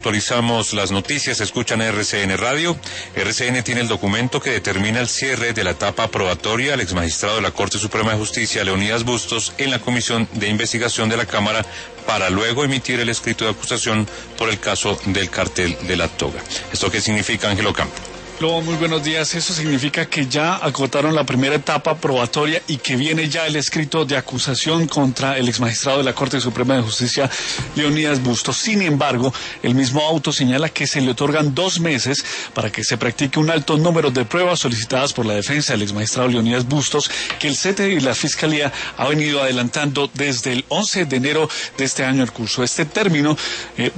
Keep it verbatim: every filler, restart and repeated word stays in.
Actualizamos las noticias, escuchan R C N Radio. R C N tiene el documento que determina el cierre de la etapa probatoria al exmagistrado de la Corte Suprema de Justicia, Leonidas Bustos, en la Comisión de Investigación de la Cámara, para luego emitir el escrito de acusación por el caso del cartel de la toga. ¿Esto qué significa, Ángelo Campo? Lobo, muy buenos días. Eso significa que ya agotaron la primera etapa probatoria y que viene ya el escrito de acusación contra el exmagistrado de la Corte Suprema de Justicia, Leonidas Bustos. Sin embargo, el mismo auto señala que se le otorgan dos meses para que se practique un alto número de pruebas solicitadas por la defensa del exmagistrado Leonidas Bustos, que el C E T y la Fiscalía ha venido adelantando desde el once de enero de este año al curso. Este término eh,